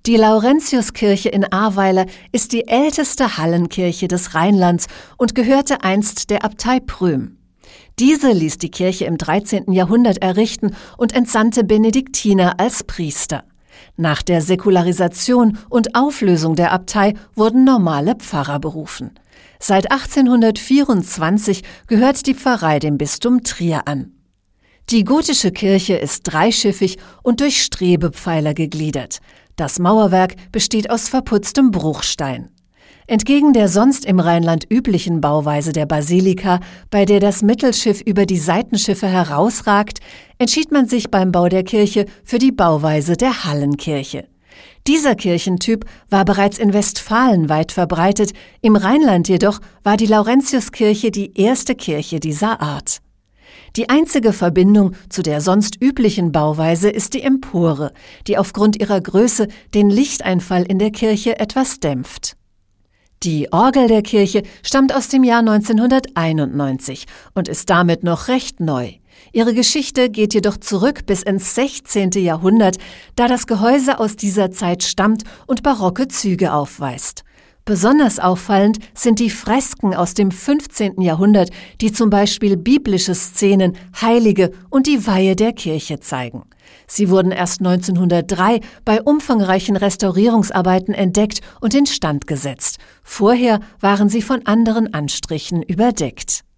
Die Laurentiuskirche in Ahrweiler ist die älteste Hallenkirche des Rheinlands und gehörte einst der Abtei Prüm. Diese ließ die Kirche im 13. Jahrhundert errichten und entsandte Benediktiner als Priester. Nach der Säkularisation und Auflösung der Abtei wurden normale Pfarrer berufen. Seit 1824 gehört die Pfarrei dem Bistum Trier an. Die gotische Kirche ist dreischiffig und durch Strebepfeiler gegliedert. Das Mauerwerk besteht aus verputztem Bruchstein. Entgegen der sonst im Rheinland üblichen Bauweise der Basilika, bei der das Mittelschiff über die Seitenschiffe herausragt, entschied man sich beim Bau der Kirche für die Bauweise der Hallenkirche. Dieser Kirchentyp war bereits in Westfalen weit verbreitet, im Rheinland jedoch war die Laurentiuskirche die erste Kirche dieser Art. Die einzige Verbindung zu der sonst üblichen Bauweise ist die Empore, die aufgrund ihrer Größe den Lichteinfall in der Kirche etwas dämpft. Die Orgel der Kirche stammt aus dem Jahr 1991 und ist damit noch recht neu. Ihre Geschichte geht jedoch zurück bis ins 16. Jahrhundert, da das Gehäuse aus dieser Zeit stammt und barocke Züge aufweist. Besonders auffallend sind die Fresken aus dem 15. Jahrhundert, die zum Beispiel biblische Szenen, Heilige und die Weihe der Kirche zeigen. Sie wurden erst 1903 bei umfangreichen Restaurierungsarbeiten entdeckt und instand gesetzt. Vorher waren sie von anderen Anstrichen überdeckt.